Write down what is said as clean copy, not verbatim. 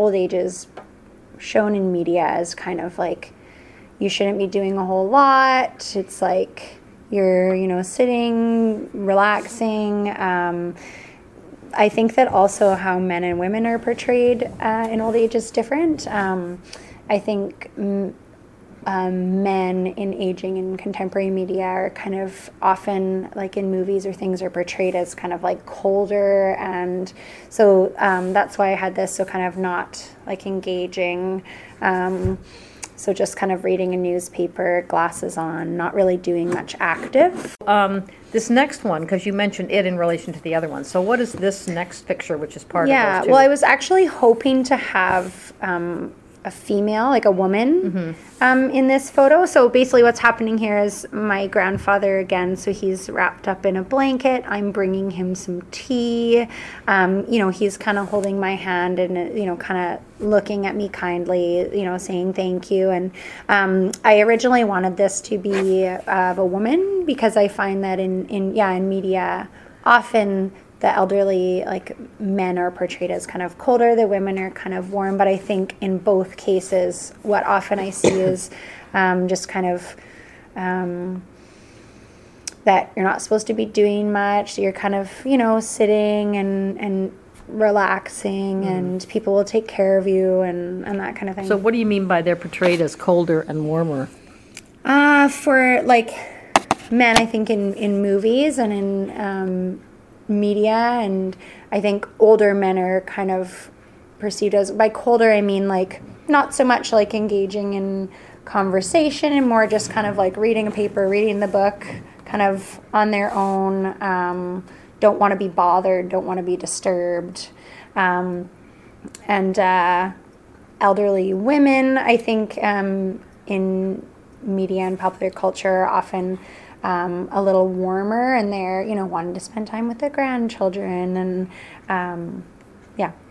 old age is shown in media as kind of like you shouldn't be doing a whole lot. It's like you're, sitting, relaxing. I think that also how men and women are portrayed in old age is different. I think men in aging in contemporary media are kind of often, like in movies or things, are portrayed as kind of like colder, and so that's why I had this, so kind of not like engaging, so just kind of reading a newspaper, glasses on, not really doing much active. This next one, because you mentioned it in relation to the other one, so what is this next picture, which is part of those two? Well, I was actually hoping to have a female, like a woman, in this photo. So basically what's happening here is my grandfather again, so he's wrapped up in a blanket. I'm bringing him some tea. He's kind of holding my hand and, kind of looking at me kindly, saying thank you. And I originally wanted this to be of a woman because I find that in media, often the elderly, like men, are portrayed as kind of colder, the women are kind of warm. But I think in both cases, what often I see is just kind of that you're not supposed to be doing much. You're kind of, sitting and relaxing, and people will take care of you and that kind of thing. So what do you mean by they're portrayed as colder and warmer? For like men, I think in movies and in media, and I think older men are kind of perceived as, by colder I mean like not so much like engaging in conversation and more just kind of like reading a paper, reading the book, kind of on their own, don't want to be bothered, don't want to be disturbed. And elderly women, I think in media and popular culture are often a little warmer, and they're, wanting to spend time with their grandchildren, and